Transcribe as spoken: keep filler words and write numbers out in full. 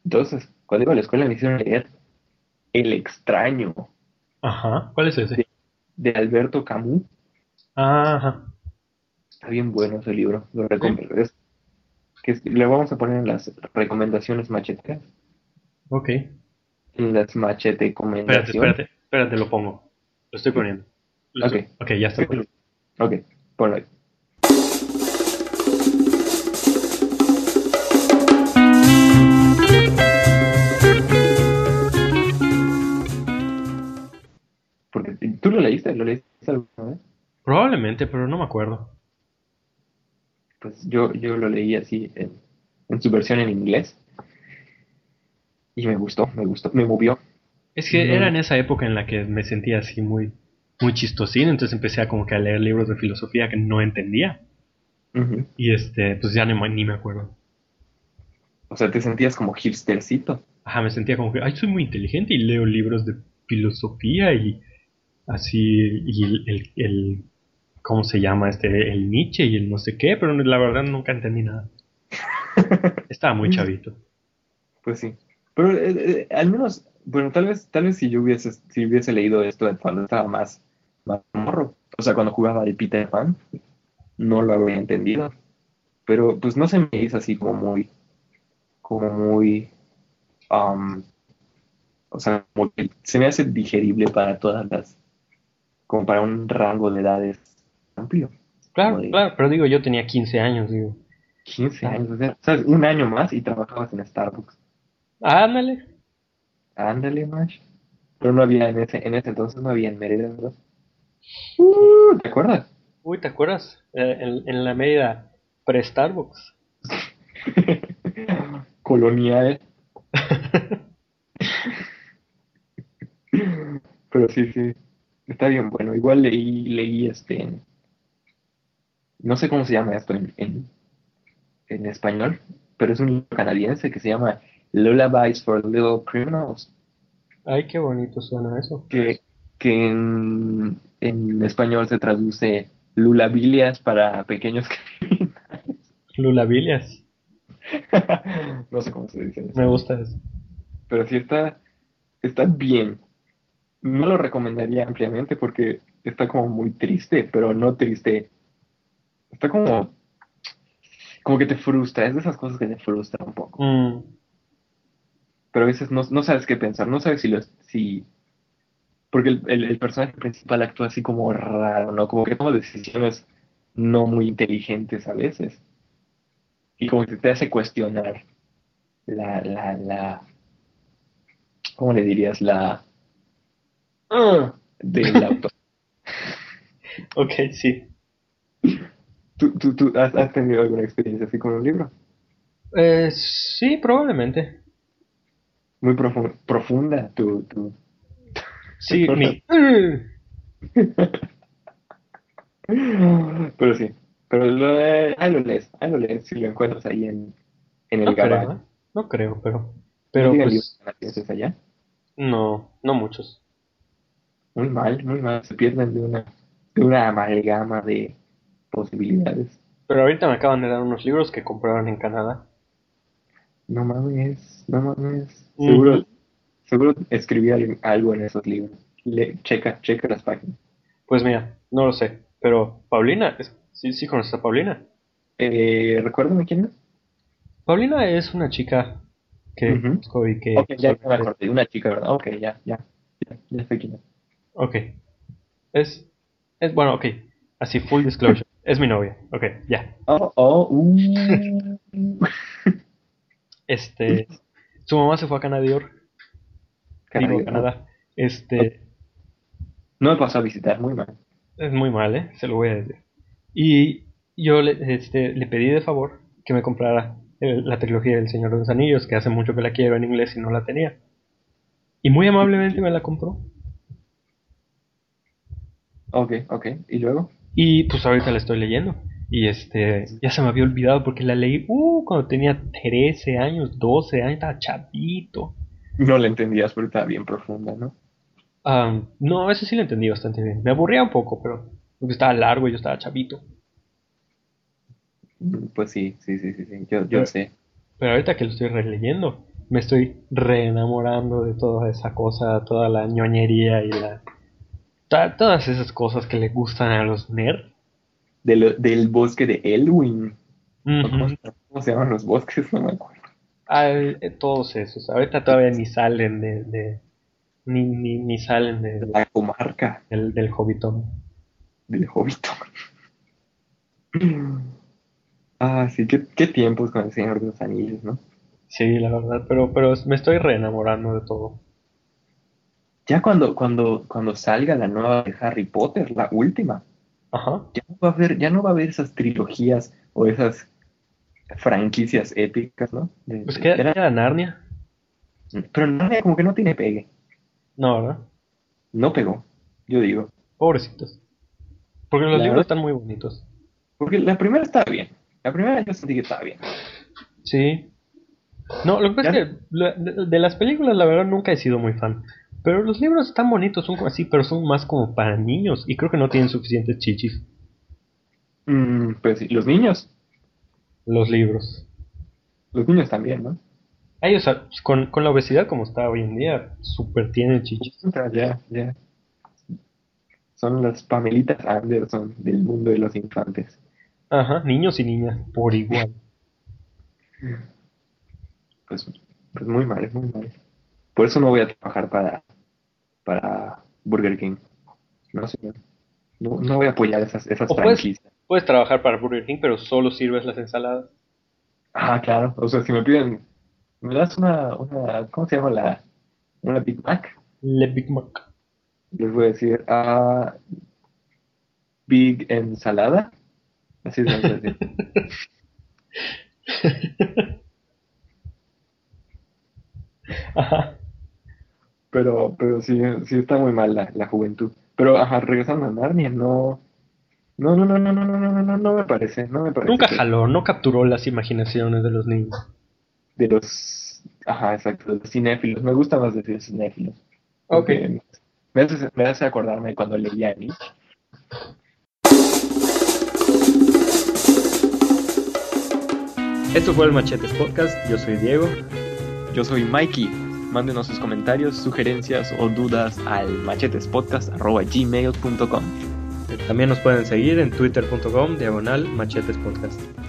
Entonces, cuando iba a la escuela me hicieron leer El extraño Ajá. ¿Cuál es ese? de, de Alberto Camus. Ajá. Está bien bueno ese libro, lo ¿Sí? recomiendo. Es, que es- le vamos a poner en las recomendaciones macheteras, Ok. en las Espérate, machetecomendaciones. espérate. Espérate, lo pongo. Lo estoy poniendo. Lo Ok, estoy- Ok, ya está puesto. ok, ponlo ahí. Porque tú lo leíste, lo leíste alguna vez. Probablemente, pero no me acuerdo. Pues yo, yo lo leí así en, en su versión en inglés y me gustó, me gustó, me movió. Es que No, era no. en esa época en la que me sentía así muy, muy chistosín, entonces empecé a como que a leer libros de filosofía que no entendía. Ujú. Y este, pues ya ni, me- ni me acuerdo. O sea, te sentías como hipstercito. Ajá, me sentía como que, ay, soy muy inteligente y leo libros de filosofía y así, y el, el, el- ¿cómo se llama este? El Nietzsche y el no sé qué, pero la verdad nunca entendí nada. Estaba muy chavito. Pues sí. Pero eh, eh, al menos, bueno, tal vez, tal vez si yo hubiese, si hubiese leído esto cuando estaba más, más morro, o sea, cuando jugaba de Peter Pan, no lo habría entendido. Pero pues no se me hizo así como muy, como muy, um, o sea, como que se me hace digerible para todas las, como para un rango de edades amplio, como Claro, de claro, pero digo, yo tenía quince años, digo. quince Ah, años, o sea, ¿sabes? Un año más y trabajabas en Starbucks. ándale. Ándale, Mash. Pero no había en ese, en ese entonces no había en Mérida, ¿verdad? Uh, ¿te acuerdas? Uy, ¿te acuerdas? Eh, en, en la medida pre-Starbucks. Colonial. Pero sí, sí. Está bien bueno. Igual leí, leí este, no sé cómo se llama esto en, en, en español, pero es un libro canadiense que se llama Lullabies for Little Criminals, Ay, qué bonito suena eso. que, que en, en español se traduce Lulabilias para pequeños criminales. Lulabilias. No sé cómo se dice en Me español. gusta eso. Pero sí está, está bien. No lo recomendaría ampliamente porque está como muy triste, pero no triste. Está como, como que te frustra. Es de esas cosas que te frustran un poco. Mm, Pero a veces no, no sabes qué pensar. No sabes si lo, si, porque el, el, el personaje principal actúa así como raro, ¿no? Como que toma decisiones no muy inteligentes a veces. Y como que te hace cuestionar la, la, la, ¿cómo le dirías? La, ah, del autor. ok, sí. ¿Tú, tú, tú has, has tenido alguna experiencia así con un libro? Eh, sí, probablemente. Muy profu- profunda, tu, tu, Sí, tu mi... Mm, Pero sí, pero lo, eh, ahí lo lees, ahí lo lees si lo encuentras ahí en, en el no creo, Gabán. ¿eh? No creo, pero... No Pero digan libros pues... canadienses allá. No, no muchos. Muy mal, muy mal. Se pierden de una, de una amalgama de posibilidades. Pero ahorita me acaban de dar unos libros que compraron en Canadá. No mames, no mames. Ujú. Seguro, seguro escribí al- algo en esos libros. Le, checa, checa las páginas. Pues mira, no lo sé. Pero Paulina, es- sí, sí conoces a Paulina. Eh, recuérdame quién es. Paulina es una chica que Ujú. conozco y Ok, que ya, ya me usualmente... acordé. Una chica, ¿verdad? Ok, ya, ya. Ya, ya sé quién es. Ok, es... es bueno, ok. Así, full disclosure. Es mi novia. Ok, ya. Oh, oh, uh. Este... Su mamá se fue a Canadá. Digo, a Caray, no. Canadá. Ok. Este... No me pasó a visitar, muy mal. Es muy mal, ¿eh? Se lo voy a decir. Y yo le, este, le pedí de favor que me comprara el- la trilogía del Señor de los Anillos, que hace mucho que la quiero en inglés y no la tenía. Y muy amablemente me la compró. Ok, ok. ¿Y luego? Y pues ahorita la estoy leyendo. Y este, ya se me había olvidado porque la leí uh, cuando tenía trece años, doce años, estaba chavito. No la entendías, pero estaba bien profunda, ¿no? Ah, no, eso sí lo entendí bastante bien. Me aburría un poco, pero porque estaba largo y yo estaba chavito. Mm, pues sí, sí, sí, sí, sí. Yo, yo Pero, sé. pero ahorita que lo estoy releyendo, me estoy reenamorando de toda esa cosa, toda la ñoñería y la to- todas esas cosas que le gustan a los nerds. De lo- del bosque de Elwyn. ¿O ¿Cómo, Ujú. se- cómo se llaman los bosques? No me acuerdo. Ah, eh, todos esos. Ahorita todavía ni salen de, de- ni, ni, ni salen de, La comarca del, del Hobbitón. del Hobbit. Ah, sí, qué, qué tiempos con el Señor de los Anillos, ¿no? Sí, la verdad, pero, pero me estoy reenamorando de todo. Ya cuando, cuando, cuando salga la nueva de Harry Potter, la última, Ajá. ya no va a haber, ya no va a haber esas trilogías o esas franquicias épicas, ¿no? De- Pues de- queda, era- queda Narnia. pero Narnia como que no tiene pegue. No, ¿verdad? No pegó, yo digo. Pobrecitos. Porque los La libros verdad, están muy bonitos. porque la primera estaba bien. La primera yo sentí que estaba bien. Sí. No, lo que pasa Ya, es que la- de, de las películas, la verdad, nunca he sido muy fan. Pero los libros están bonitos, son como así, pero son más como para niños. Y creo que no tienen suficientes chichis. mm, pues sí, los niños, Los libros. los niños también, ¿no? Ay, o sea, pues, con, con la obesidad como está hoy en día, súper tienen chichis. O sea, ya, ya. Son las Pamelitas Anderson del mundo de los infantes. Ajá, niños y niñas, por igual. Pues, pues muy mal, muy mal. Por eso no voy a trabajar para, para Burger King. No sé. No, no voy a apoyar esas, esas O puedes, franquicias. puedes trabajar para Burger King, pero solo sirves las ensaladas. Ah, claro. O sea, si me piden, ¿me das una, una, ¿cómo se llama la, una Big Mac? Le Big Mac. Les voy a decir, ah, Big Ensalada. Así es, voy a decir. Ajá. Pero, pero sí, sí está muy mal la, la juventud. Pero, ajá, regresando a Narnia, no, no, no, no, no, no, no, no, no, no, no me parece, no me parece Nunca que jaló, no capturó las imaginaciones de los niños. de los, ajá, exacto, de los cinéfilos, me gusta más decir cinéfilos, Ok. porque me hace, me hace acordarme de cuando leía Nietzsche. Esto fue el Machetes Podcast. Yo soy Diego. Yo soy Mikey. Mándenos sus comentarios, sugerencias o dudas al machetespodcast arroba gmail punto com. También nos pueden seguir en twitter punto com diagonal Machetes Podcast.